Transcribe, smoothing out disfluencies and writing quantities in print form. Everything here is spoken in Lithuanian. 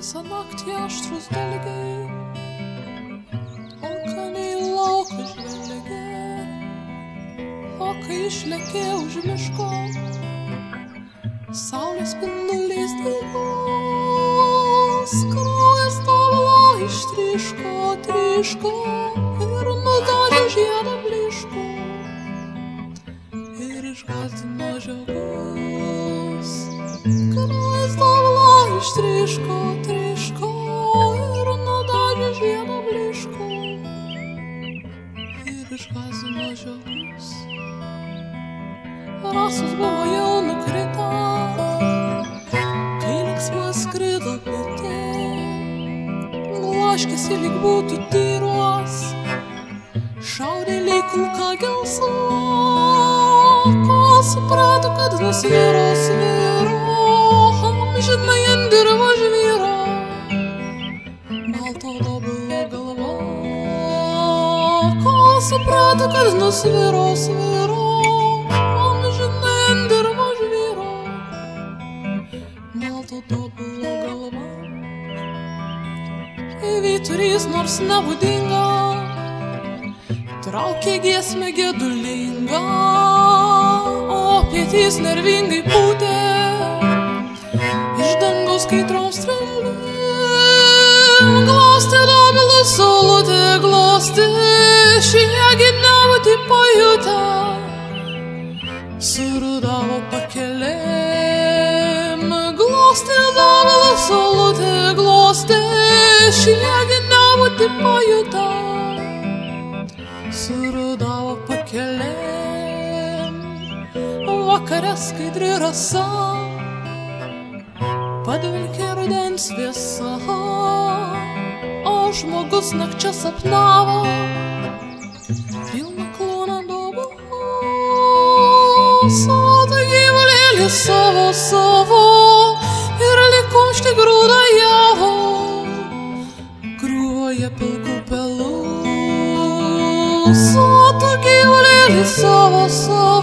visą naktį aštrus dalgiai, alkaniai laukia žvelgia, o kai išlėkė už miško, saulės spinduliais dygos, kraujas tobulą ištryško, tryško ir nudažė žiedą blyško ir išgąsdino žiogus. Kraujas tobulą ištryško, tryško ir nudažė žiedą blyško ir išgąsdino žiogus. Rasos buvo jau nukrita, kai linksma skrido pietė, blaškėsi lyg būtų tyros, šaudė lyg kulka gelsva, kol suprato, kad nusviro, amžinai ant dirvo žvyro balto dobulo galva, kol suprato, kad nusviro, amžinai ant dirvo žvyro balto dobulo galva. Vyturys nors nebūdinga, traukė giesmę gedulingą, o pietys nervingai pūtė iš dangaus kaitrom strėlėm. Glostė dobilų saulutė, glostė, šiegi nebūtį pajutę, surudavo pakelėm. Glostė dobilų saulutė, glostė, šiegi nebūtį pajutę, surudavo pakelėm. Vakare skaidri rasa padvilkė rudens šviesa, o žmogus nakčia sapnavo pilną kloną dobos. O tai gyvulėlis savo ir lyg kumštį grūda javo krūvoje pilkų pelų. O tai gyvulėlis savo